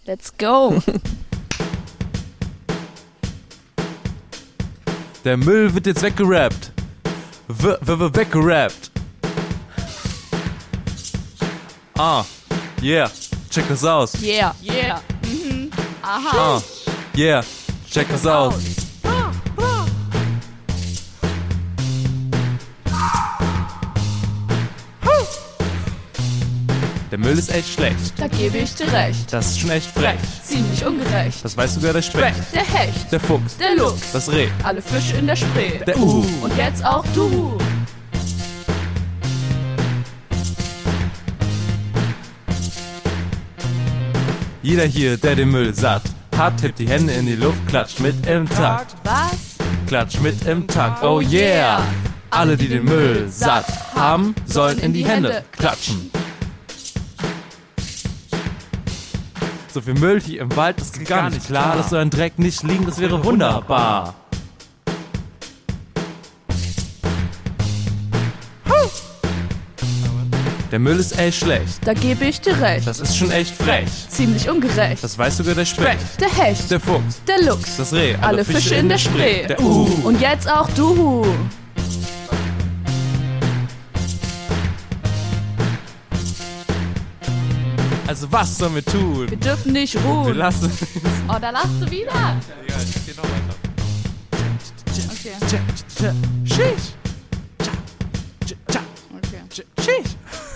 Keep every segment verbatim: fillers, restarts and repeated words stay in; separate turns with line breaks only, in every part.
Let's go.
Der Müll wird jetzt weggerappt. W w w weggerappt. Ah, yeah, check das aus.
Yeah, yeah. Mhm. Aha.
Ah, yeah, check das aus. Der Müll ist echt schlecht.
Da gebe ich dir recht.
Das ist schon echt frech.
Ziemlich ungerecht.
Das weiß sogar der Specht.
Der Hecht,
Der Fuchs.
der Luchs,
Das Reh.
alle Fische in der Spree.
Der Uhu.
Und jetzt auch du.
Jeder hier, der den Müll satt hat, hebt die Hände in die Luft, klatscht mit im Takt.
Was?
Klatscht mit im Takt, oh yeah! Alle, die den Müll satt haben, sollen in die Hände klatschen. So viel Müll hier im Wald, das geht gar nicht klar. Dass so ein Dreck nicht liegen, das wäre wunderbar. Der Müll ist echt schlecht.
Da gebe ich dir recht.
Das ist schon echt frech.
Ziemlich ungerecht.
Das weiß sogar der Specht.
Der Hecht,
Der Fuchs.
der Luchs,
Das Reh.
alle Fische in der Spree.
Der Uhu.
Und jetzt auch du.
Also was sollen wir tun?
Wir dürfen nicht
Wir
ruhen.
lassen...
Oh, da lachst du wieder.
Ja, ich geh noch weiter.
Okay.
Sheesh.
Okay.
Sheesh.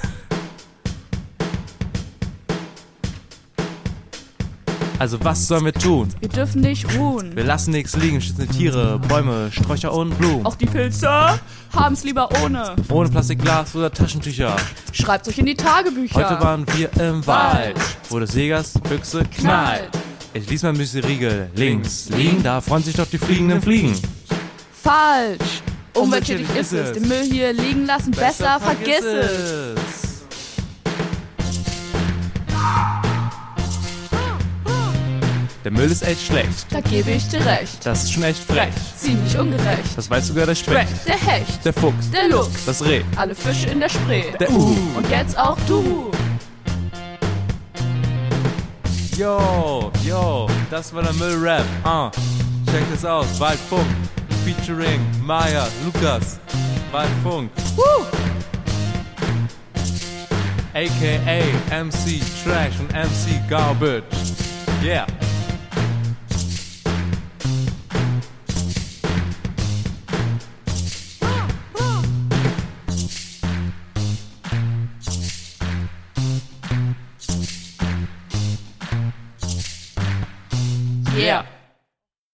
Also was sollen wir tun?
Wir dürfen nicht ruhen.
Wir lassen nichts liegen, schützen Tiere, Bäume, Sträucher und Blumen.
Auch die Pilze haben's lieber ohne.
Ohne Plastikglas oder Taschentücher.
Schreibt's euch in die Tagebücher.
Heute waren wir im Wald, wo des Jägers Büchse knallt. Ich lies mein Müsli-Riegel links liegen, da freuen sich doch die fliegenden Fliegen.
Falsch. Umweltschädlich ist es. Den Müll hier liegen lassen, besser, vergiss es.
Der Müll ist echt schlecht.
Da gebe ich dir recht.
Das ist schon echt frech.
Ziemlich ungerecht.
Das weiß sogar der Specht.
Der Hecht,
Der Fuchs.
der Luchs,
Das Reh.
alle Fische in der Spree.
Der Uhu.
Und jetzt auch du.
Yo, yo, das war der Müllrap. Ah, check das aus. Waldfunk. Featuring Maya, Lukas. Waldfunk.
Woo.
A K A M C Trash und M C Garbage. Yeah.
Yeah.